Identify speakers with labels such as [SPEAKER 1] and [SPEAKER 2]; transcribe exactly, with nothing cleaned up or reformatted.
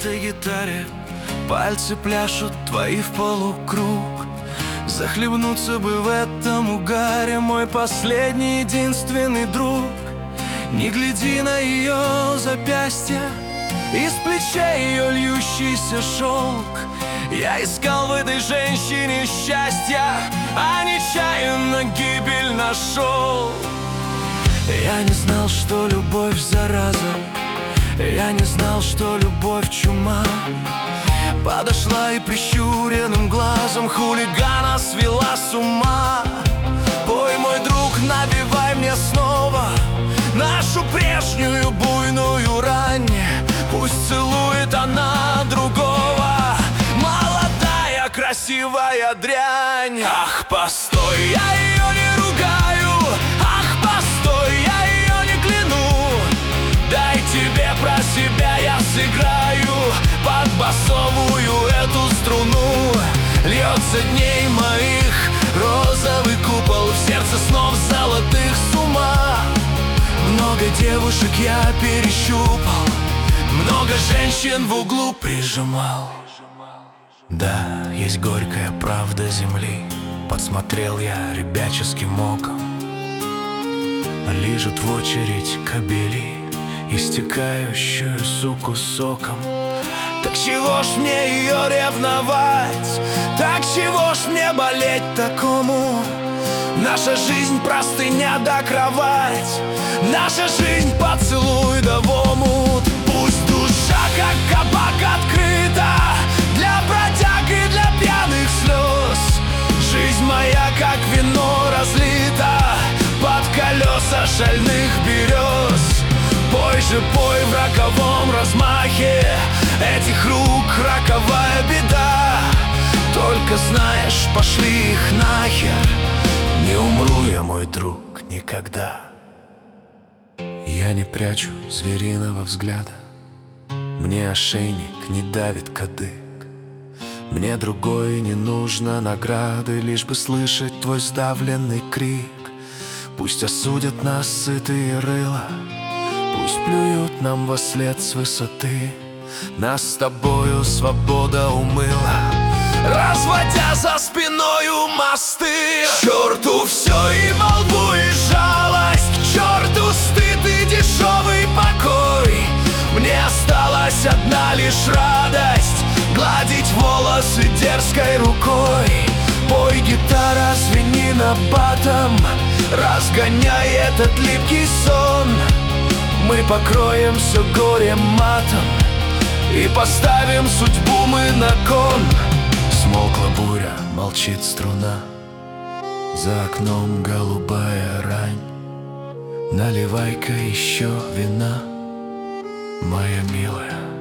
[SPEAKER 1] этой гитаре пальцы пляшут твои в полукруг. Захлебнуться бы в этом угаре, мой последний единственный друг. Не гляди на ее запястье, из плечей ее льющийся шелк. Я искал в этой женщине счастья, а нечаянно гибель нашел. Я не знал, что любовь зараза, я не знал, что любовь чума. Подошла и прищуренным глазом хулигана свела с ума. Пой, мой друг, напевай мне снова нашу прежнюю буйную рань. Пусть целует она другого, молодая красивая дрянь. Ах, постой, я ее не ругаю, ах, постой, я ее не кляну. Дай тебе про себя я сыграю под басовую эту струну. Льется дней моих розовый купол, в сердце снов золотых с ума. Много девушек я перещупал, много женщин в углу прижимал. Да, есть горькая правда земли, подсмотрел я ребяческим оком. Лижут в очередь кобели истекающую суку соком. Так чего ж мне ее ревновать? Так чего ж мне болеть такому? Наша жизнь простыня да кровать, наша жизнь поцелуй да в омут. Пусть душа как кабак открыта для бродяг и для пьяных слез. Жизнь моя как вино разлита под колеса шальных берез. Пой же, пой в роковом размахе этих рук роковая беда. Только знаешь, пошли их нахер, не умру я, мой друг, никогда. Я не прячу звериного взгляда, мне ошейник не давит кадык. Мне другой не нужно награды, лишь бы слышать твой сдавленный крик. Пусть осудят нас сытые рыла, пусть плюют нам вослед с высоты. Нас с тобою свобода умыла, разводя за спиною мосты. К черту все и молву и жалость, к черту стыд и дешевый покой. Мне осталась одна лишь радость — гладить волосы дерзкой рукой. Пой, гитара, звени набатом, разгоняй этот липкий сон. Мы покроем все горем матом и поставим судьбу мы на кон. Смолкла буря, молчит струна, за окном голубая рань. Наливай-ка еще вина, моя милая.